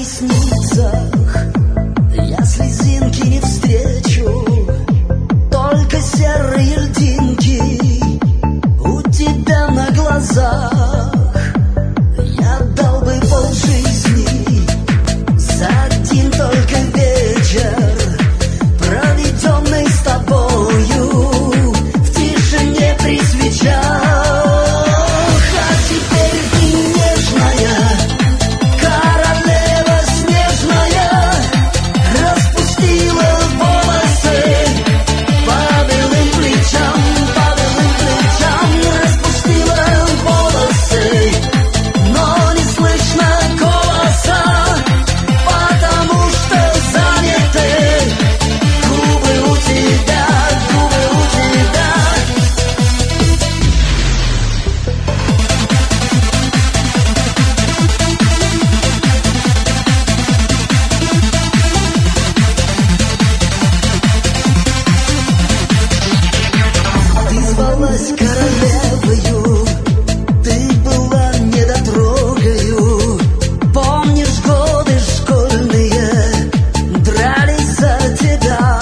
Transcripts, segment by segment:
ресницах я слезинки не встречу, только серые льдинки у тебя на глазах. Я дал бы полжизни за один только вечер, проведенный с тобою в тишине при свечах. А теперь ты нежная королева снежная, распустила волосы по белым плечам, распустила волосы, но не слышно голоса, потому что заняты губы у тебя, губы у тебя. Ты звалась королевою, ты была недотрогою. Помнишь, годы школьные дрались за тебя,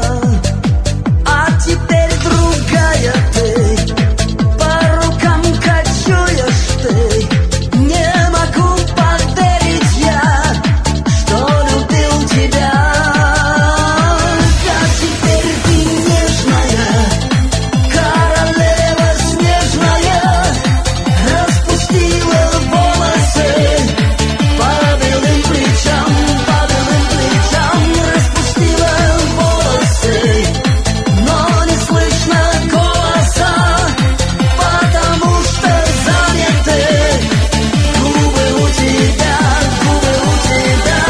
а теперь другая ты, по рукам кочуешь ты. Не могу поверить я, что любил тебя. А теперь ты нежная королева снежная, распустила волосы по белым плечам, распустила волосы, но не слышно голоса, потому что заняты губы у тебя, губы у тебя.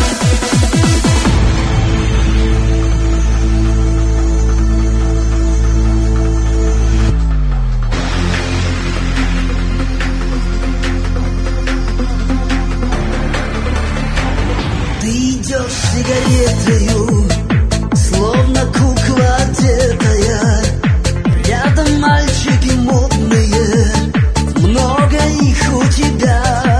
Ты идешь сигаретою, словно кукла одетая. Рядом мальчики модные, много их у тебя.